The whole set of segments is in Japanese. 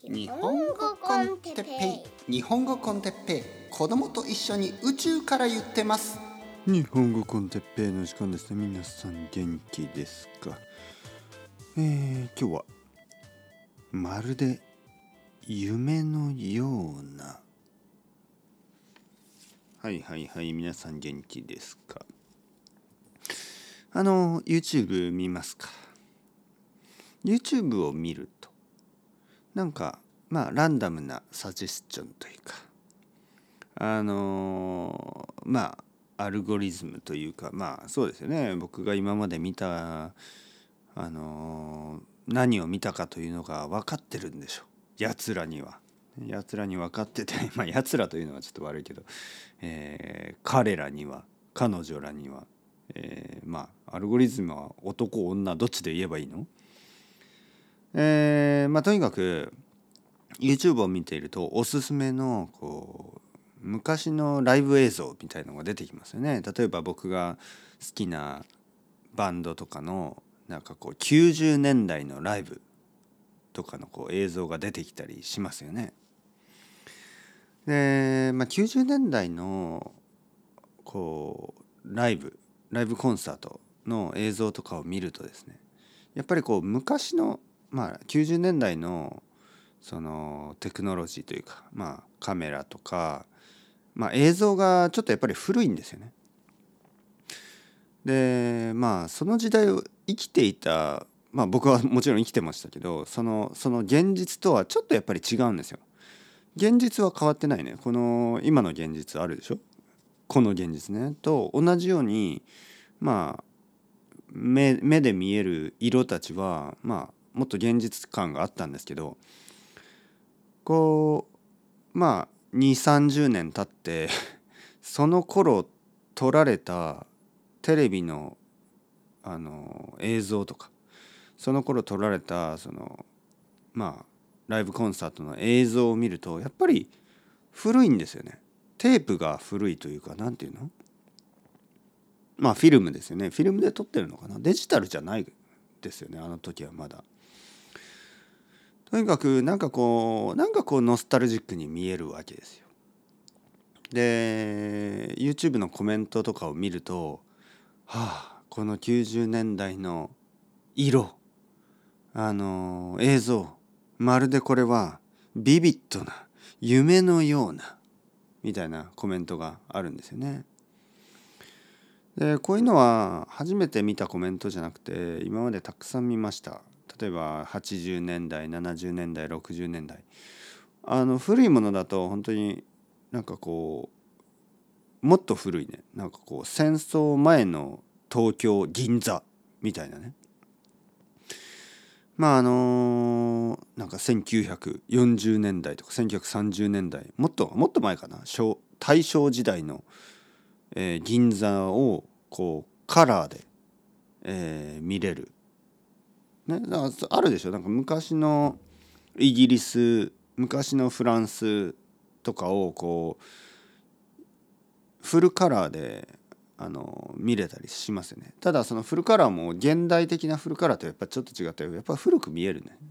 日本語コンテッペイ、日本語コンテッペイ、子供と一緒に宇宙から言ってます。 日本語コンテッペイの時間ですね。皆さん元気ですか？今日はまるで夢のような、はい皆さん元気ですか？YouTube 見ますか？ YouTube を見るとなんかランダムなサジェスチョンというかアルゴリズムというかそうですよね。僕が今まで見た何を見たかというのが分かってるんでしょう。やつらに分かっててやつらというのはちょっと悪いけど、彼らには彼女らには、アルゴリズムは男女どっちで言えばいいの？とにかく YouTube を見ているとおすすめの昔のライブ映像みたいのが出てきますよね。例えば僕が好きなバンドとかの90年代のライブとかの映像が出てきたりしますよね。で、90年代のライブコンサートの映像とかを見るとですね、やっぱり昔の90年代のそのテクノロジーというかカメラとか映像がちょっとやっぱり古いんですよね。でその時代を生きていた僕はもちろん生きてましたけど、その現実とはちょっとやっぱり違うんですよ。現実は変わってないね。この今の現実あるでしょ。この現実ねと同じように目で見える色たちはもっと現実感があったんですけど、2、30年経ってその頃撮られたテレビの映像とか、その頃撮られたライブコンサートの映像を見るとやっぱり古いんですよね。テープが古いというか、なんていうの、フィルムですよね。フィルムで撮ってるのかな。デジタルじゃないですよね、あの時はまだ。とにかくなんかノスタルジックに見えるわけですよ。で YouTube のコメントとかを見ると、この90年代の色、映像、まるでこれはビビッドな夢のようなみたいなコメントがあるんですよね。でこういうのは初めて見たコメントじゃなくて今までたくさん見ました。例えば80年代70年代60年代、古いものだと本当にもっと古いね、戦争前の東京銀座みたいなね、1940年代とか1930年代、もっと前かな、大正時代の、銀座をカラーで、見れる、ね、だからあるでしょ。昔のイギリス、昔のフランスとかをフルカラーで見れたりしますよね。ただそのフルカラーも現代的なフルカラーとやっぱちょっと違ってやっぱ古く見えるね。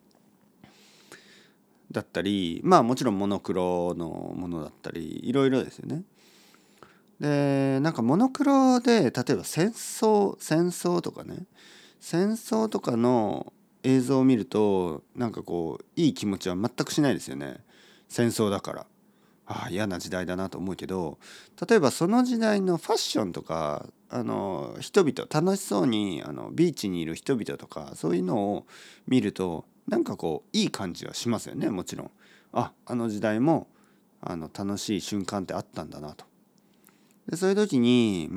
だったりもちろんモノクロのものだったりいろいろですよね。でモノクロで例えば戦争とかね、戦争とかの映像を見るといい気持ちは全くしないですよね。戦争だから嫌な時代だなと思うけど、例えばその時代のファッションとか人々楽しそうにビーチにいる人々とかそういうのを見るといい感じはしますよね。もちろんあの時代も楽しい瞬間ってあったんだなと。でそういう時に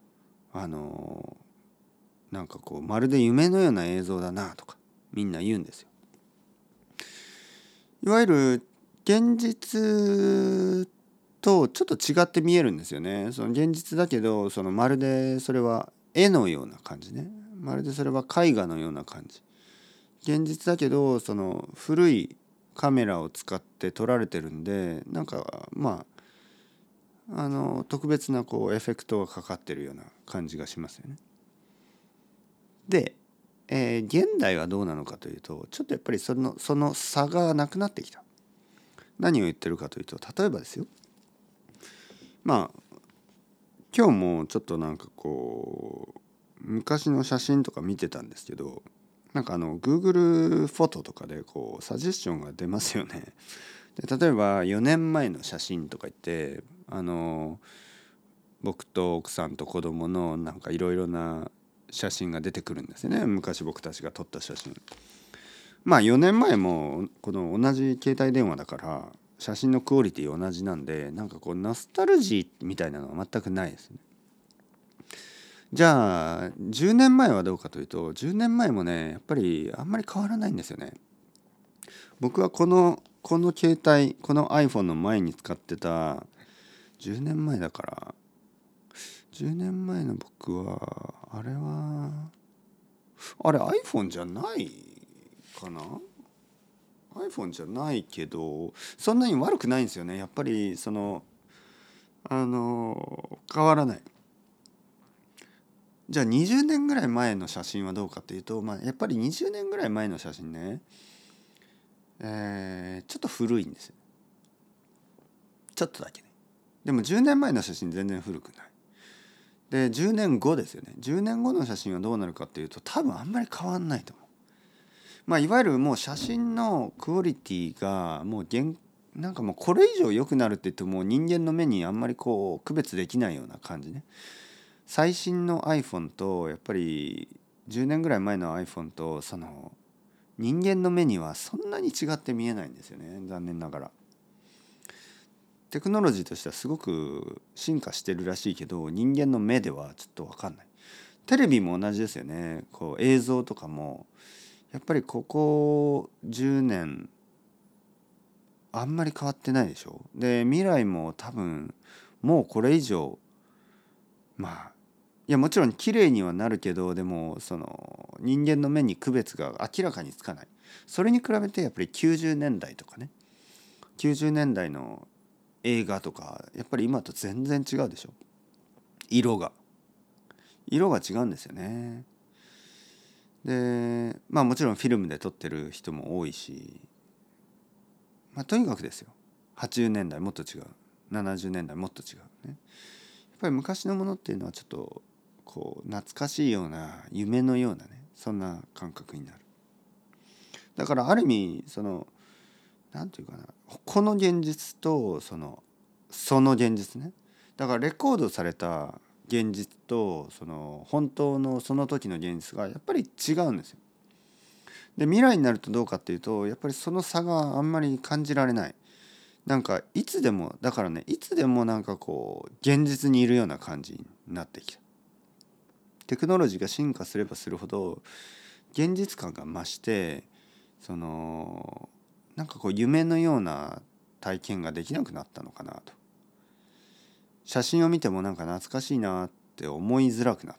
まるで夢のような映像だなとかみんな言うんですよ。いわゆる現実とちょっと違って見えるんですよね。その現実だけどまるでそれは絵のような感じね。まるでそれは絵画のような感じ。現実だけどその古いカメラを使って撮られてるんで特別なエフェクトがかかってるような感じがしますよね。で、 現代はどうなのかというと、ちょっとやっぱりその差がなくなってきた。何を言ってるかというと、例えばですよ、まあ今日もちょっとなんかこう昔の写真とか見てたんですけど、なんかGoogle フォトとかでこうサジェスションが出ますよね。で例えば4年前の写真とか言って僕と奥さんと子供のなんかいろいろな写真が出てくるんですよね。昔僕たちが撮った写真。まあ4年前もこの同じ携帯電話だから写真のクオリティ同じなんで、なんかこうノスタルジーみたいなのは全くないですね。じゃあ10年前はどうかというと、10年前もねやっぱりあんまり変わらないんですよね。僕はこの携帯、この iPhone の前に使ってた10年前だから、10年前の僕はあれ iPhone じゃないかな。 iPhone じゃないけどそんなに悪くないんですよね。やっぱり変わらない。じゃあ20年ぐらい前の写真はどうかというと、やっぱり20年ぐらい前の写真ね、ちょっと古いんですよ。ちょっとだけね。でも10年前の写真全然古くない。で10年後ですよね。10年後の写真はどうなるかっていうと、多分あんまり変わんないと思う。いわゆるもう写真のクオリティがもうなんかもうこれ以上良くなるって言っても人間の目にあんまりこう区別できないような感じね。最新の iPhone とやっぱり10年ぐらい前の iPhone と人間の目にはそんなに違って見えないんですよね、残念ながら。テクノロジーとしてはすごく進化してるらしいけど、人間の目ではちょっと分かんない。テレビも同じですよね。こう映像とかもやっぱりここ10年あんまり変わってないでしょ。で未来も多分もうこれ以上、いやもちろん綺麗にはなるけど、でも人間の目に区別が明らかにつかない。それに比べてやっぱり90年代とかね、90年代の映画とかやっぱり今と全然違うでしょ。色が違うんですよね。でもちろんフィルムで撮ってる人も多いし、とにかくですよ、80年代もっと違う、70年代もっと違うね。やっぱり昔のものっていうのはちょっとこう懐かしいような夢のようなね、そんな感覚になる。だからある意味なんていうかな、この現実とその現実ね。だからレコードされた現実と本当のその時の現実がやっぱり違うんですよ。で未来になるとどうかっていうと、やっぱりその差があんまり感じられない。なんかいつでもだからね、いつでもなんかこう現実にいるような感じになってきた。テクノロジーが進化すればするほど現実感が増して、なんかこう夢のような体験ができなくなったのかなと。写真を見てもなんか懐かしいなって思いづらくなった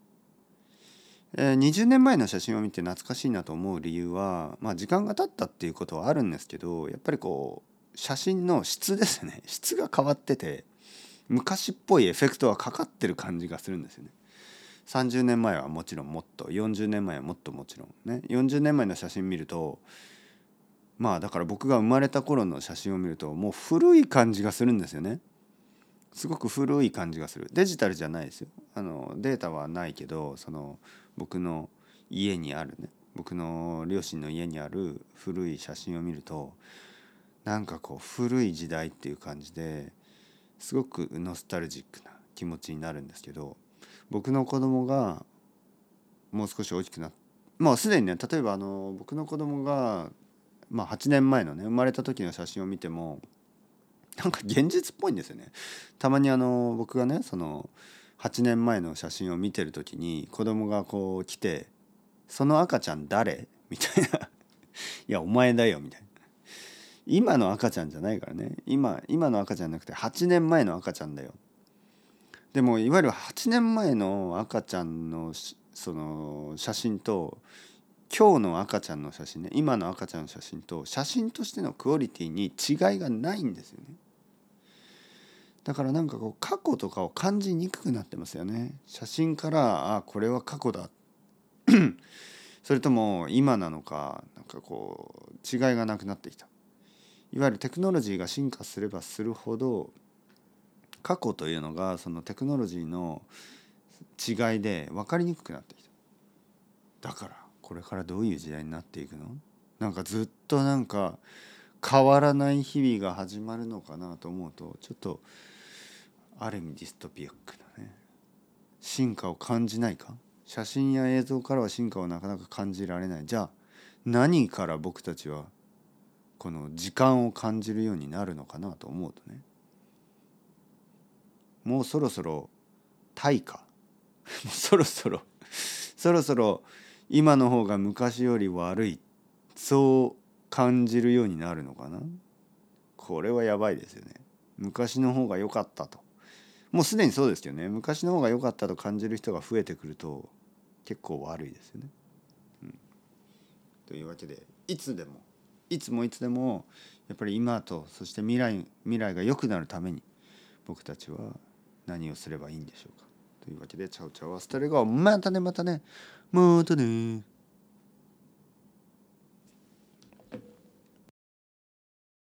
。20年前の写真を見て懐かしいなと思う理由は、時間が経ったっていうことはあるんですけど、やっぱりこう写真の質ですね。質が変わってて昔っぽいエフェクトはかかってる感じがするんですよね。30年前はもちろんもっと、40年前はもっともちろんね。40年前の写真見ると、だから僕が生まれた頃の写真を見るともう古い感じがするんですよね。すごく古い感じがする。デジタルじゃないですよ。データはないけど、僕の家にあるね、僕の両親の家にある古い写真を見ると、なんかこう古い時代っていう感じですごくノスタルジックな気持ちになるんですけど、僕の子供がもう少し大きくなって、もうすでにね、例えば僕の子供が8年前のね生まれた時の写真を見てもなんか現実っぽいんですよね。たまに僕がね8年前の写真を見てる時に子供がこう来て「その赤ちゃん誰？」みたいな「いやお前だよ」みたいな。今の赤ちゃんじゃないからね。今の赤ちゃんじゃなくて8年前の赤ちゃんだよ。でもいわゆる8年前の赤ちゃんのその写真と今日の赤ちゃんの写真ね、今の赤ちゃんの写真と写真としてのクオリティに違いがないんですよね。だからなんかこう過去とかを感じにくくなってますよね。写真からこれは過去だそれとも今なのか、なんかこう違いがなくなってきた。いわゆるテクノロジーが進化すればするほど過去というのがそのテクノロジーの違いで分かりにくくなってきた。だからこれからどういう時代になっていくの？なんかずっとなんか変わらない日々が始まるのかなと思うと、ちょっとある意味ディストピアックなね、進化を感じないか。写真や映像からは進化をなかなか感じられない。じゃあ何から僕たちはこの時間を感じるようになるのかなと思うとね、もうそろそろ退化そろそろ今の方が昔より悪い、そう感じるようになるのかな。これはやばいですよね。昔の方が良かったと、もうすでにそうですよね。昔の方が良かったと感じる人が増えてくると結構悪いですよね。というわけでいつでもやっぱり今とそして未来が良くなるために僕たちは何をすればいいんでしょうか。というわけでチャオチャオアスタレゴ、またねまたね。